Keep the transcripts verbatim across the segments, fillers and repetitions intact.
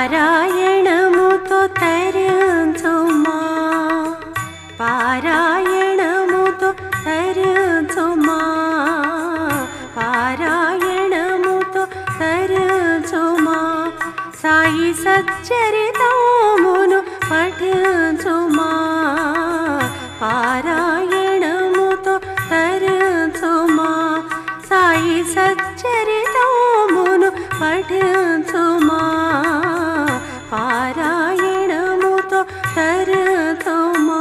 పారాయణముతో తరించుమా పారాయణముతో తరించుమా పారాయణముతో తరించుమా సాయి సచ్చరితమును పఠించుమా పారాయణముతో తరించుమా సాయి సచ్చరితమును పఠించుమా పారాయణముతో తరించుమా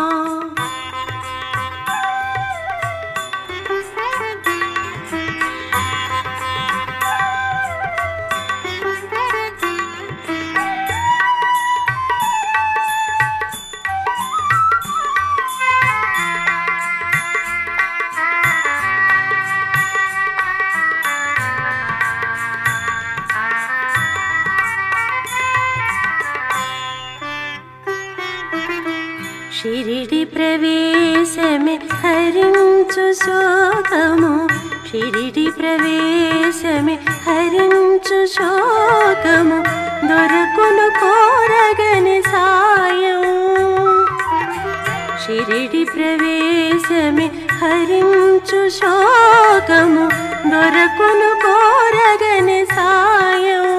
షిరిడి ప్రవేశమే హరించు శోకము షిరిడి ప్రవేశమే హరించు శోకము దొరకును కోరగని సాయం షిరిడి ప్రవేశమే హరించు శోకము దొరకును కోరగని సాయం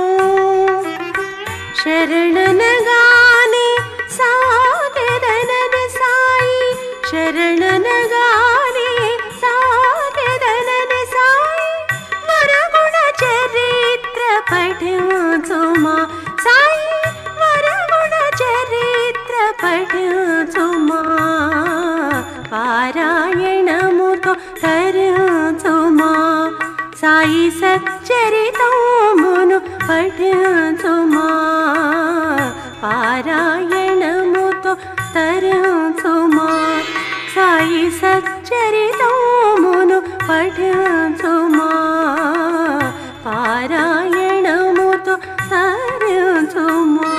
శరణనగాని సాగెదనని సాయి శరణనగాని సాగెదనని సాయి వరగుణ చరిత్ర పఠించుమా సాయి వరగుణ చరిత్ర పఠించుమా పారాయణముతో తరించుమా సాయి సచ్చరితమును పఠించుమా పారాయణముతో తరించుమా సాయి సచ్చరితమును పఠించుమా పారాయణముతో తరించుమా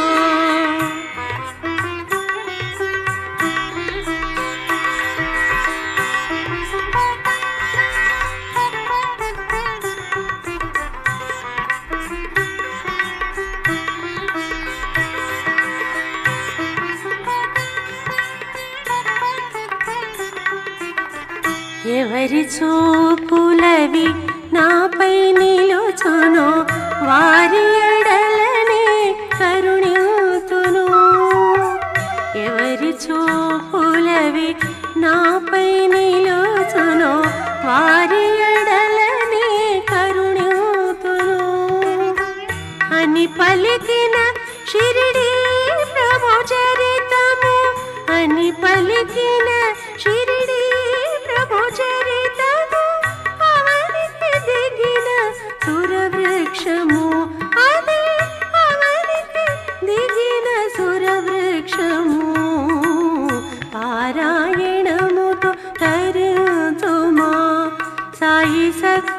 ఎవరి చూపులవి నాపై నిలుచును వారి ఎడలని కరుణితును ఎవరి చూపులవి నాపై నిలుచును వారి ఎడలని కరుణితును అని పలికిన షిరిడి ప్రభు చరితము అని పలికిన షిరిడి ప్రభు చరితము అవనికి దిగిన సురవృక్షము అదే అవనికి దిగిన సురవృక్షము పారాయణముతో తరించుమా సాయి సత్